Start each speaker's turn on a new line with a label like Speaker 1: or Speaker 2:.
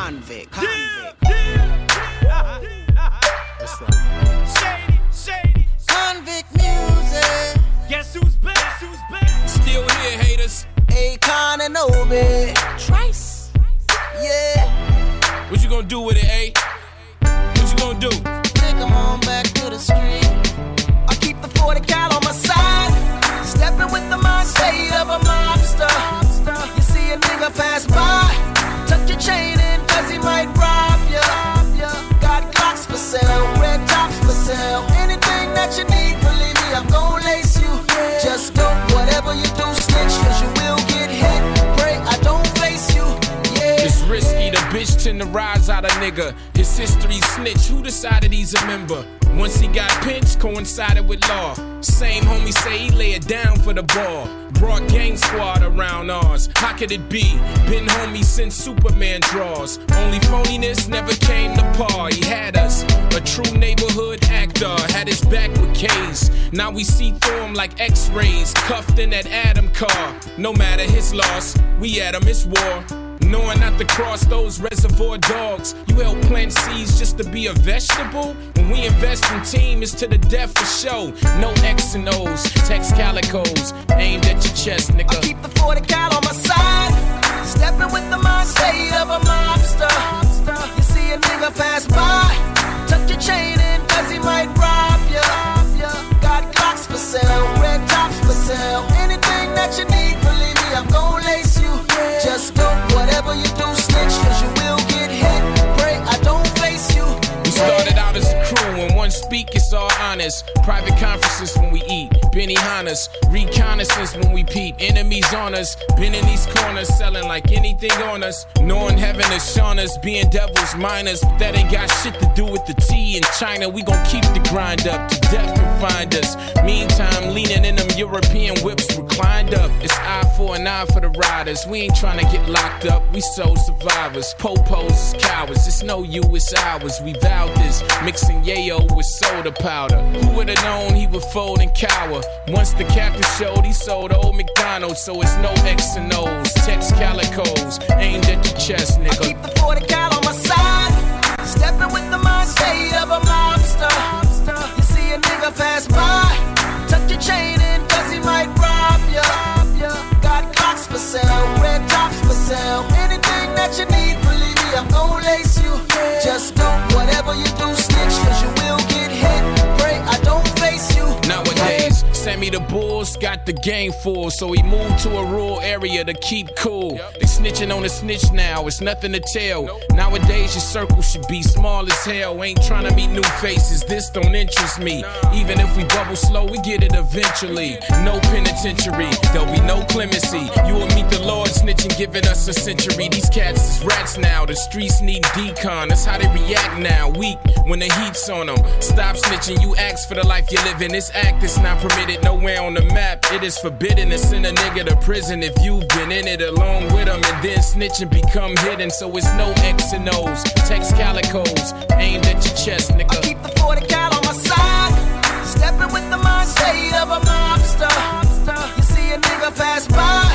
Speaker 1: Convict.
Speaker 2: That's right.
Speaker 3: Shady.
Speaker 1: Convict music.
Speaker 3: Guess who's back?
Speaker 2: Still here, haters.
Speaker 1: Akon and Obi. Trice. Yeah.
Speaker 2: What you gonna do with it, A? What you gonna do?
Speaker 1: Take 'em on back to the street. I keep the 40 cal on my side. Stepping with the mindset of a mobster. You see a nigga pass by. Tuck your chain in cause he might rob ya. Got clocks for sale, red tops for sale. Anything that you need, believe me, I'm gon' lace you. Just do whatever you do, snitch, cause you will get hit. Pray I don't face you, yeah.
Speaker 2: It's risky, the bitch tend to rise out a nigga. His history snitch, who decided he's a member? Once he got pinched, coincided with law. Same homie say he lay it down for the ball. Brought gang squad around ours. How could it be? Been homie since Superman draws. Only phoniness never came to par. He had us, a true neighborhood actor. Had his back with K's. Now we see through him like X-rays. Cuffed in that Adam car. No matter his loss, we at him, it's war. Knowing not to cross those reservoir dogs. You help plant seeds just to be a vegetable? When we invest in team, it's to the death for show. No X and O's, text calicos, aimed at your chest, nigga.
Speaker 1: I keep the 40 cal on my side. Stepping with the mindset of a mobster. You see a nigga pass by. Tuck your chain in cause he might rob ya. Got clocks for sale, red tops for sale. Anything that you need, believe me, I'm gon' lace you. Just do whatever you do, snitch, cause you will get hit. Pray I don't face you.
Speaker 2: We started out as a crew, when one speak, it's all honest. Private conferences when we eat, Benihana's. Reconnaissance when we peep, enemies on us. Been in these corners, selling like anything on us. Knowing heaven is shown us, being devils minors. But that ain't got shit to do with the tea in China. We gon' keep the grind up, to death can find us. Meantime, leaning in them European whips, reclined up. It's eye for an eye for the riders. We ain't trying to get locked up, we soul survivors. Popos is cowards, it's no you, it's ours. We vowed this, mixing yayo with soda powder. Who would've known he would fold and cower? Once the captain showed, he sold old McDonald's. So it's no X and O's, text calicos, aimed at your chest, nigga.
Speaker 1: I keep the 40 cal on my side. Stepping with the mindset of a mobster. You see a nigga pass by. Tuck your chain in cause he might rob ya. Got clocks for sale, red tops for sale. Anything that you need, believe me, I'm gon' lace you. Just do whatever you do, snitch, cause you will get hit. Pray I don't face you.
Speaker 2: Nowadays, Sammy the Bulls got the game full, so he moved to a rural area to keep cool. They snitching on the snitch now, it's nothing to tell. Nowadays, your circle should be small as hell. Ain't trying to meet new faces, this don't interest me. Even if we bubble slow, we get it eventually. No penitentiary, there'll be no clemency. You will meet the Lord snitching, giving us a century. These cats is rats now, the streets need decon. That's how they react now, weak when the heat's on them. Stop snitching, you ask for the life you live in. This act is not permitted nowhere on the map. It is forbidden to send a nigga to prison if you've been in it along with him. And then snitching become hidden, so it's no X and O's. Text calicos, aimed at your chest, nigga.
Speaker 1: I keep the 40 cal on my side. Stepping with the mindset of a mobster. You see a nigga pass by.